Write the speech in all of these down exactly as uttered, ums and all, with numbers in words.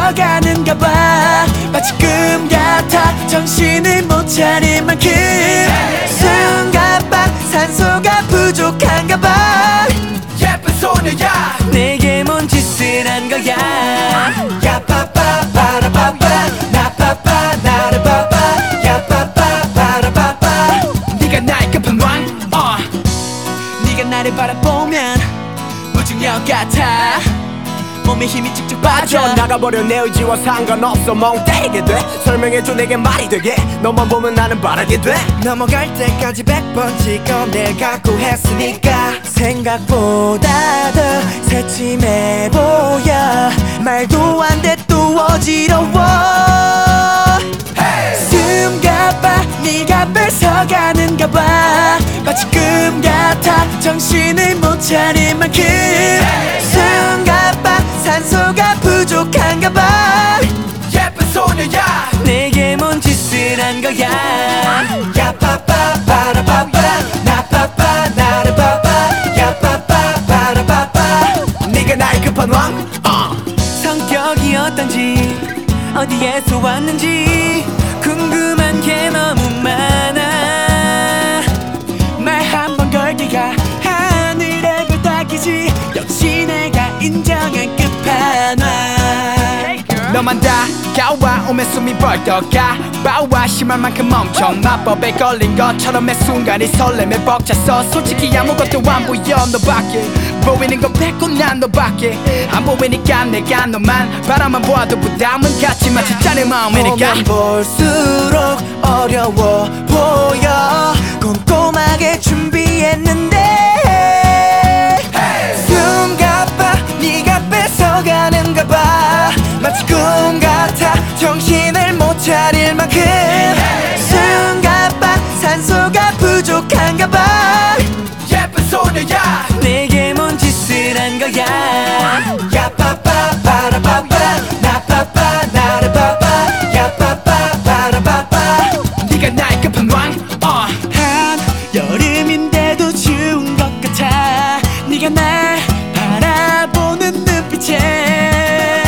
가는가 봐. 마치 꿈 같아 정신을 못 차릴 만큼 숨가빠 산소가 부족한가 봐. 예쁜 소녀야 내게 뭔 짓을 한 거야. 야빠빠빠라빠빠 나빠빠 나를 빠빠 야빠빠빠라빠빠. 네가 나의 끝판왕 uh. 네가 나를 바라보면 무중력 같아. 몸에 힘이 쭉쭉 빠져 빠져나가버려. 내 의지와 상관없어. 멍 때리게 돼. 설명해줘 내게 말이 되게. 너만 보면 나는 바라게 돼. 넘어갈 때까지 백 번 찍어 내 갖고 했으니까 생각보다 더 새침해 보여. 말도 안 돼 또 어지러워. 숨가빠 네가 뺏어가는가 봐. 마치 꿈 같아 정신을 못 차릴 만큼 숨가빠 산소가 부족한가 봐. 예쁜 소녀야 내게 뭔 짓을 한 거야. 야빠빠빠라빠빠 나빠빠 나를 빠빠 야빠빠빠라빠빠. 네가 나의 끝판왕 uh. 성격이 어떤지 어디에서 왔는지 궁금한 게 너무 많아. 말 한 번 걸기가 하늘에 별 따기지. 역시 내가 인정한 끝판왕. 너만 다가와 오면 숨이 벌떡 가봐와 심할 만큼 엄청 마법에 걸린 것처럼 매 순간이 설렘에 벅찼어. 솔직히 아무것도 안 보여 너밖에. 보이는 건 빼고 난 너밖에 안 보이니까 내가 너만 바라만 보아도 부담은 같지만 진짜 내 마음이니까. 보면 볼수록 어려워 보여. 꼼꼼하게 준비했는데 숨가빠 네가 뺏어가는가 봐. 마치 꿈 같아 정신을 못 차릴 만큼 숨가빠 산소가 부족한가 봐. 예쁜 소녀야 내게 뭔 짓을 한 거야. 야빠빠빠라빠빠 나빠빠 나를 빠빠 야빠빠빠라빠빠. 네가 나의 끝판왕 uh. 한여름인데도 추운 것 같아. 네가 날 바라보는 눈빛에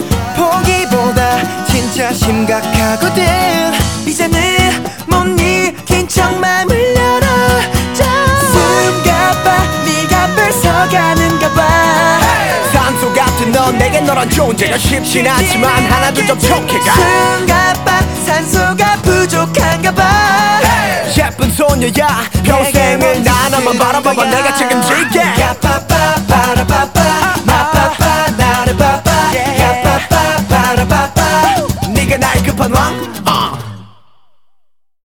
보기보다 진짜 심각하거든. 이제는 못 이긴 척 맘을 열어줘. 숨가빠 네가 뺏어가는가 봐. 산소 같은 넌 내게 너란 존재가 쉽진 않지만 하나도 접촉해가. 숨가빠 산소가 부족한가 봐. 예쁜 소녀야 평생을 나 너만 바라봐봐 내가 책임질게. 야빠빠빠라빠빠